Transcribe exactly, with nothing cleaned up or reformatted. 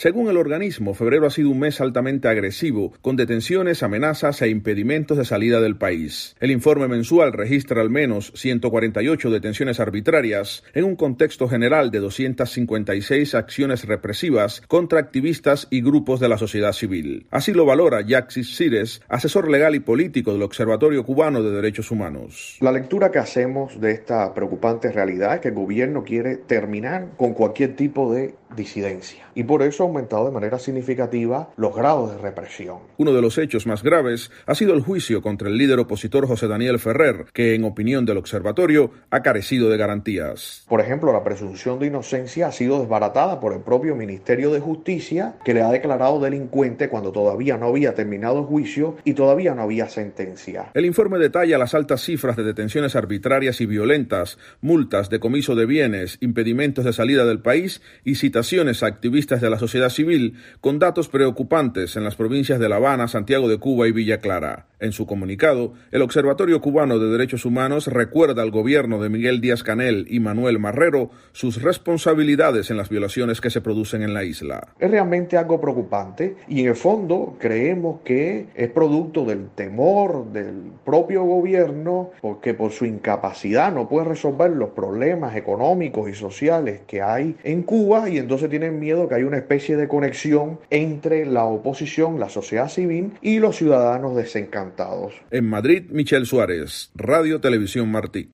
Según el organismo, febrero ha sido un mes altamente agresivo, con detenciones, amenazas e impedimentos de salida del país. El informe mensual registra al menos ciento cuarenta y ocho detenciones arbitrarias en un contexto general de doscientas cincuenta y seis acciones represivas contra activistas y grupos de la sociedad civil. Así lo valora Yaxis Cires, asesor legal y político del Observatorio Cubano de Derechos Humanos. La lectura que hacemos de esta preocupante realidad es que el gobierno quiere terminar con cualquier tipo de disidencia y por eso ha aumentado de manera significativa los grados de represión. Uno de los hechos más graves ha sido el juicio contra el líder opositor José Daniel Ferrer, que en opinión del observatorio ha carecido de garantías. Por ejemplo, la presunción de inocencia ha sido desbaratada por el propio Ministerio de Justicia, que le ha declarado delincuente cuando todavía no había terminado el juicio y todavía no había sentencia. El informe detalla las altas cifras de detenciones arbitrarias y violentas, multas, decomiso de bienes, impedimentos de salida del país y citaciones a activistas de la sociedad civil, con datos preocupantes en las provincias de La Habana, Santiago de Cuba y Villa Clara. En su comunicado, el Observatorio Cubano de Derechos Humanos recuerda al gobierno de Miguel Díaz-Canel y Manuel Marrero sus responsabilidades en las violaciones que se producen en la isla. Es realmente algo preocupante y en el fondo creemos que es producto del temor del propio gobierno, porque por su incapacidad no puede resolver los problemas económicos y sociales que hay en Cuba, y entonces tienen miedo que haya una especie de conexión entre la oposición, la sociedad civil y los ciudadanos desencantados. En Madrid, Michel Suárez, Radio Televisión Martí.